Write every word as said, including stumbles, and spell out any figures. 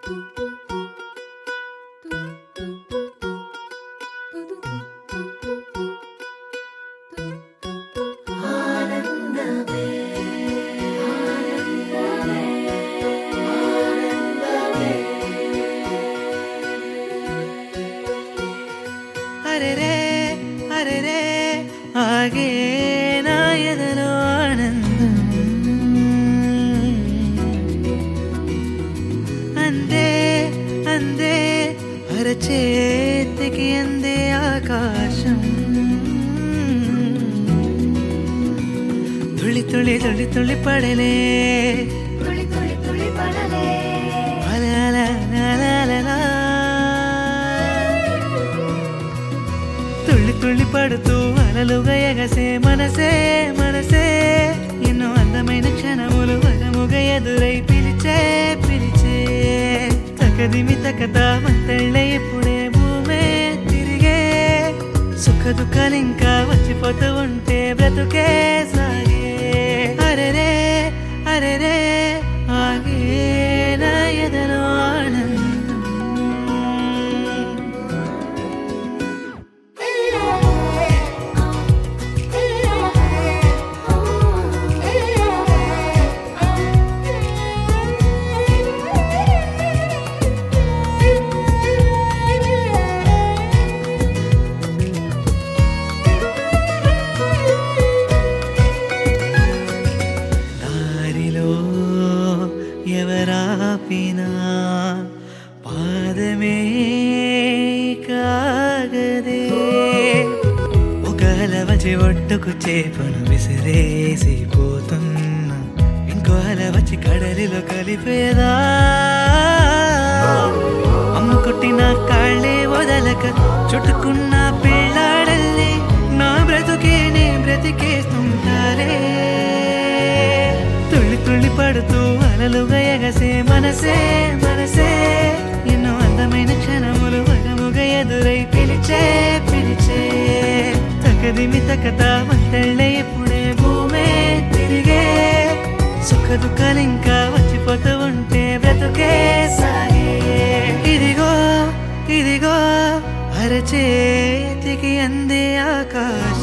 అరెరే అరెరే ఆగే నా ఎదలో ఆనందం అందే అందే అరచేతికి అందే ఆకాశం తుళి తుళి తుళి తుళి పడలే తుళి తుళి తుళి పడలే అలా అలా అలా అలా తుళ్ళి తుళ్ళి పడుతూ అలలుగా ఎగసే మనసే మనసే ఎన్నో అందమైన క్షణములు వరముగా ఎదురై పిలిచే పిలిచే తకదిమి తకత మంతళ్ళే ఇప్పుడే భూమే తిరిగే సుఖ దుఃఖాలింకా వచ్చిపోతూ ఉంటే బ్రతుకే సాగే అరెరే అరెరే ఆగే నా ఎదలో ఆనందం ఎవరాపినా పాదమే కాగదే ఒక అలవచి ఒట్టుకు చేపను విసిరేసి పోతున్నా ఇంకో అలవచి కడలిలో కలిపేదా అమ్ముకుట్టిన కాళ్ళే వదలక చుట్టుకున్న పిల్లాడల్లి నా బ్రతుకే నే బ్రతికేస్తుంటారే తుళ్ళి తుళ్ళి పడుతూ అలలుగా ఎగసే మనసే మనసే ఎన్నో అందమైన క్షణములు వరముగా ఎదురై పిలిచే పిలిచే తకదిమి తకత మంతళ్ళే ఇప్పుడే భూమే తిరిగే సుఖ దుఃఖాలింకా వచ్చిపోతూ ఉంటే బ్రతుకే సాగే ఇదిగో ఇదిగో అరచేతికి అందే ఆకాశం